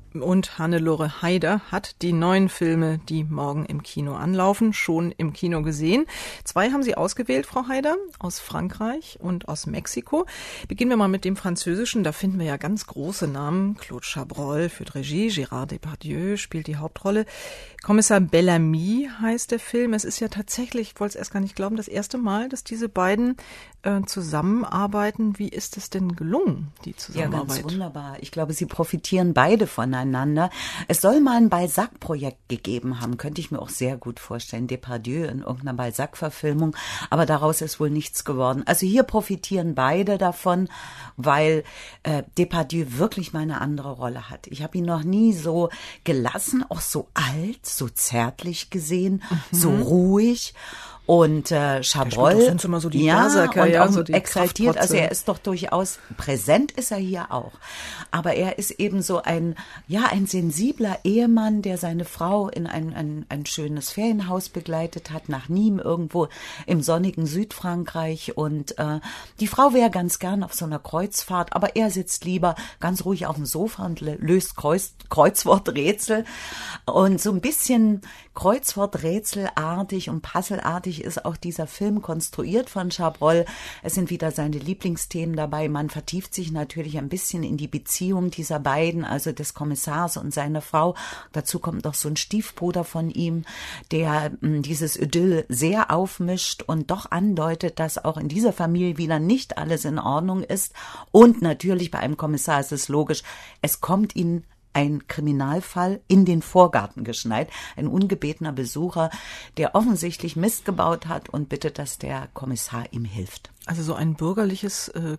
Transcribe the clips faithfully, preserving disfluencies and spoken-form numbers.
und Hannelore Heider hat die neuen Filme, die morgen im Kino anlaufen, schon im Kino gesehen. Zwei haben Sie ausgewählt, Frau Heider, aus Frankreich und aus Mexiko. Beginnen wir mal mit dem Französischen. Da finden wir ja ganz große Namen. Claude Chabrol führt Regie, Gérard Depardieu spielt die Hauptrolle. Kommissar Bellamy heißt der Film. Es ist ja tatsächlich, ich wollte es erst gar nicht glauben, das erste Mal, dass diese beiden äh, zusammenarbeiten. Wie ist es denn gelungen, die Zusammenarbeit? Ja, ganz wunderbar. Ich glaube, sie profitieren beide voneinander. Es soll mal ein Balzac-Projekt gegeben haben, könnte ich mir auch sehr gut vorstellen. Depardieu in irgendeiner Balzac-Verfilmung, aber daraus ist wohl nichts geworden. Also hier profitieren beide davon, weil äh, Depardieu wirklich mal eine andere Rolle hat. Ich habe ihn noch nie so gelassen, auch so alt, so zärtlich gesehen, mhm. so ruhig. Und äh, Chabrol, das sind immer so die ja, Berserker, und ja, auch so die exaltiert, also er ist doch durchaus präsent, ist er hier auch. Aber er ist eben so ein, ja, ein sensibler Ehemann, der seine Frau in ein, ein, ein schönes Ferienhaus begleitet hat, nach Nîmes, irgendwo im sonnigen Südfrankreich. Und äh, die Frau wäre ganz gern auf so einer Kreuzfahrt, aber er sitzt lieber ganz ruhig auf dem Sofa und löst Kreuz, Kreuzworträtsel. Und so ein bisschen Kreuzworträtselartig und puzzleartig ist auch dieser Film konstruiert von Chabrol. Es sind wieder seine Lieblingsthemen dabei. Man vertieft sich natürlich ein bisschen in die Beziehung dieser beiden, also des Kommissars und seiner Frau. Dazu kommt noch so ein Stiefbruder von ihm, der mh, dieses Idyll sehr aufmischt und doch andeutet, dass auch in dieser Familie wieder nicht alles in Ordnung ist. Und natürlich bei einem Kommissar ist es logisch, es kommt ihnen ein Kriminalfall in den Vorgarten geschneit. Ein ungebetener Besucher, der offensichtlich Mist gebaut hat und bittet, dass der Kommissar ihm hilft. Also so ein bürgerliches äh,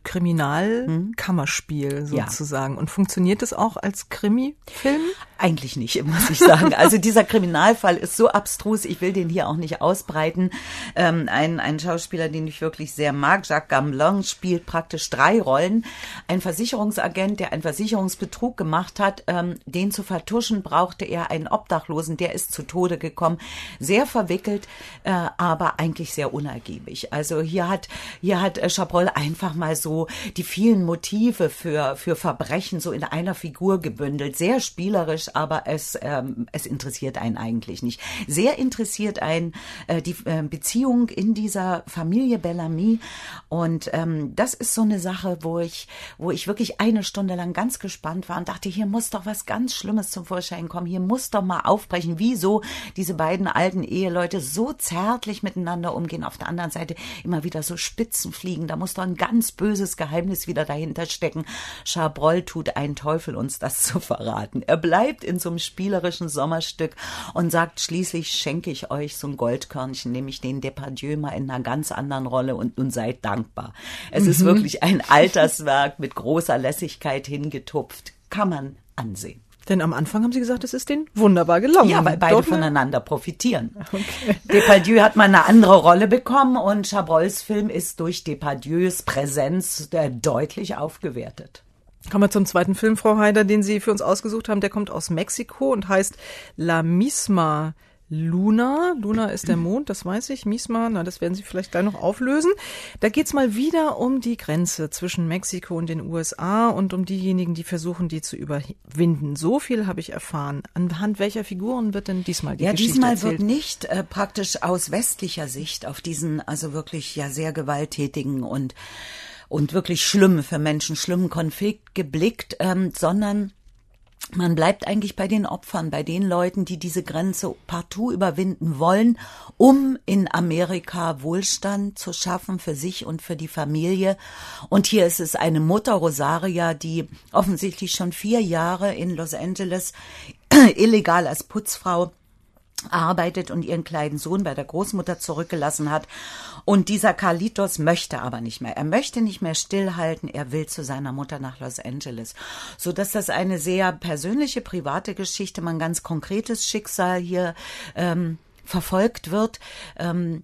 Kriminalkammerspiel hm? sozusagen. Ja. Und funktioniert das auch als Krimi-Film? Eigentlich nicht, muss ich sagen. Also dieser Kriminalfall ist so abstrus, ich will den hier auch nicht ausbreiten. Ähm, ein, ein Schauspieler, den ich wirklich sehr mag, Jacques Gamblin, spielt praktisch drei Rollen. Ein Versicherungsagent, der einen Versicherungsbetrug gemacht hat, ähm, den zu vertuschen, brauchte er einen Obdachlosen, der ist zu Tode gekommen. Sehr verwickelt, äh, aber eigentlich sehr unergiebig. Also hier hat, hier hat äh, Chabrol einfach mal so die vielen Motive für, für Verbrechen so in einer Figur gebündelt. Sehr spielerisch, aber es, ähm, es interessiert einen eigentlich nicht. Sehr interessiert einen äh, die äh, Beziehung in dieser Familie Bellamy und ähm, das ist so eine Sache, wo ich, wo ich wirklich eine Stunde lang ganz gespannt war und dachte, hier muss doch was ganz Schlimmes zum Vorschein kommen, hier muss doch mal aufbrechen, wieso diese beiden alten Eheleute so zärtlich miteinander umgehen, auf der anderen Seite immer wieder so Spitzen fliegen, da muss doch ein ganz böses Geheimnis wieder dahinter stecken. Chabrol tut einen Teufel, uns das zu verraten. Er bleibt in so einem spielerischen Sommerstück und sagt, schließlich schenke ich euch so ein Goldkörnchen, nämlich den Depardieu mal in einer ganz anderen Rolle und nun seid dankbar. Es mhm. ist wirklich ein Alterswerk mit großer Lässigkeit hingetupft. Kann man ansehen. Denn am Anfang haben Sie gesagt, es ist denen wunderbar gelungen. Ja, weil beide Doch, voneinander profitieren. Okay. Depardieu hat mal eine andere Rolle bekommen und Chabrols Film ist durch Depardieus Präsenz deutlich aufgewertet. Kommen wir zum zweiten Film, Frau Heider, den Sie für uns ausgesucht haben. Der kommt aus Mexiko und heißt La Misma Luna. Luna ist der Mond, das weiß ich. Misma, na, das werden Sie vielleicht gleich noch auflösen. Da geht's mal wieder um die Grenze zwischen Mexiko und den U S A und um diejenigen, die versuchen, die zu überwinden. So viel habe ich erfahren. Anhand welcher Figuren wird denn diesmal die ja, Geschichte diesmal erzählt? wird nicht äh, praktisch aus westlicher Sicht auf diesen also wirklich ja sehr gewalttätigen und und wirklich schlimm für Menschen schlimmen Konflikt geblickt, ähm, sondern man bleibt eigentlich bei den Opfern, bei den Leuten, die diese Grenze partout überwinden wollen, um in Amerika Wohlstand zu schaffen für sich und für die Familie. Und hier ist es eine Mutter, Rosaria, die offensichtlich schon vier Jahre in Los Angeles illegal als Putzfrau arbeitet und ihren kleinen Sohn bei der Großmutter zurückgelassen hat. Und dieser Carlitos möchte aber nicht mehr. Er möchte nicht mehr stillhalten. Er will zu seiner Mutter nach Los Angeles. So dass das eine sehr persönliche, private Geschichte, man ganz konkretes Schicksal hier ähm, verfolgt wird. Ähm,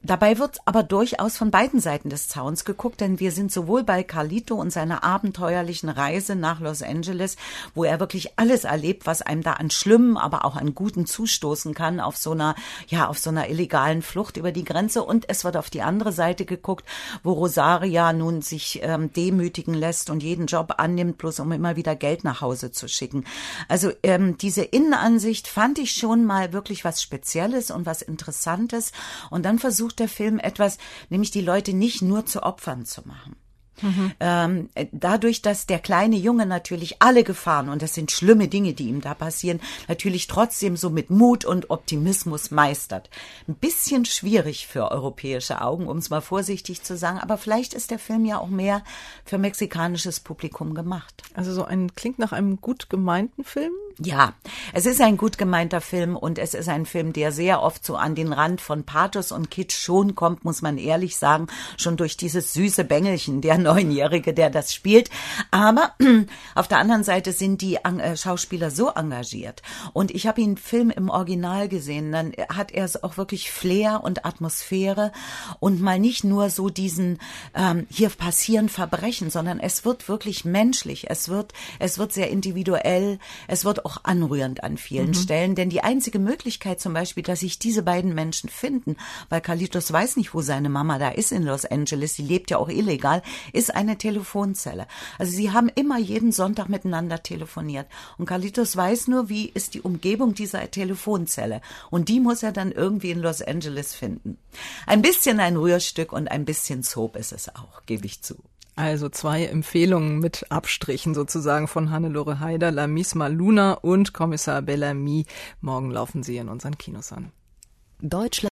Dabei wird aber durchaus von beiden Seiten des Zauns geguckt, denn wir sind sowohl bei Carlito und seiner abenteuerlichen Reise nach Los Angeles, wo er wirklich alles erlebt, was einem da an Schlimmem, aber auch an Guten zustoßen kann, auf so einer, ja, auf so einer illegalen Flucht über die Grenze. Und es wird auf die andere Seite geguckt, wo Rosaria nun sich ähm, demütigen lässt und jeden Job annimmt, bloß um immer wieder Geld nach Hause zu schicken. Also ähm, diese Innenansicht fand ich schon mal wirklich was Spezielles und was Interessantes. Und dann versucht der Film etwas, nämlich die Leute nicht nur zu Opfern zu machen. Mhm. Ähm, dadurch, dass der kleine Junge natürlich alle Gefahren, und das sind schlimme Dinge, die ihm da passieren, natürlich trotzdem so mit Mut und Optimismus meistert. Ein bisschen schwierig für europäische Augen, um es mal vorsichtig zu sagen, aber vielleicht ist der Film ja auch mehr für mexikanisches Publikum gemacht. Also so ein, klingt nach einem gut gemeinten Film? Ja, es ist ein gut gemeinter Film und es ist ein Film, der sehr oft so an den Rand von Pathos und Kitsch schon kommt, muss man ehrlich sagen, schon durch dieses süße Bengelchen, der Neunjährige, der das spielt. Aber auf der anderen Seite sind die äh, Schauspieler so engagiert. Und ich habe ihn Film im Original gesehen, dann hat er es auch wirklich Flair und Atmosphäre und mal nicht nur so diesen, ähm, hier passieren Verbrechen, sondern es wird wirklich menschlich, es wird, es wird sehr individuell, es wird auch anrührend an vielen mhm. Stellen, denn die einzige Möglichkeit zum Beispiel, dass sich diese beiden Menschen finden, weil Carlitos weiß nicht, wo seine Mama da ist in Los Angeles, sie lebt ja auch illegal, ist eine Telefonzelle. Also sie haben immer jeden Sonntag miteinander telefoniert und Carlitos weiß nur, wie ist die Umgebung dieser Telefonzelle und die muss er dann irgendwie in Los Angeles finden. Ein bisschen ein Rührstück und ein bisschen Soap ist es auch, gebe ich zu. Also zwei Empfehlungen mit Abstrichen sozusagen von Hannelore Heider, La Misma Luna und Kommissar Bellamy. Morgen laufen sie in unseren Kinos an. Deutschland